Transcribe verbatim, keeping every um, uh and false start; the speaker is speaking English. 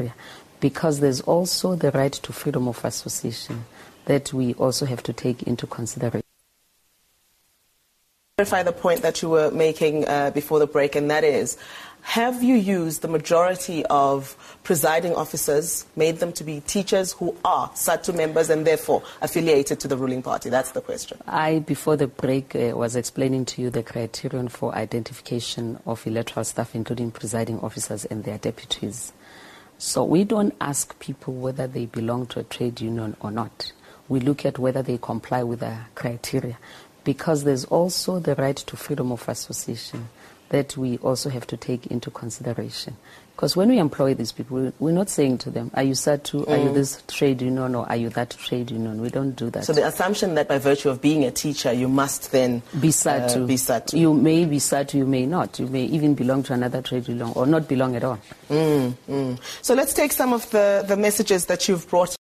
because there's also the right to freedom of association that we also have to take into consideration. Clarify the point that you were making uh, before the break, and that is, have you used the majority of presiding officers, made them to be teachers who are SADTU members and therefore affiliated to the ruling party? That's the question. I, before the break, uh, was explaining to you the criterion for identification of electoral staff, including presiding officers and their deputies. So we don't ask people whether they belong to a trade union or not. We look at whether they comply with the criteria, because there's also the right to freedom of association that we also have to take into consideration. Because when we employ these people, we're not saying to them, are you SADTU, mm. are you this trade union, or are you that trade union? We don't do that. So the assumption that by virtue of being a teacher, you must then be SADTU. Uh, be SADTU. You may be SADTU, you may not. You may even belong to another trade union or not belong at all. Mm, mm. So let's take some of the, the messages that you've brought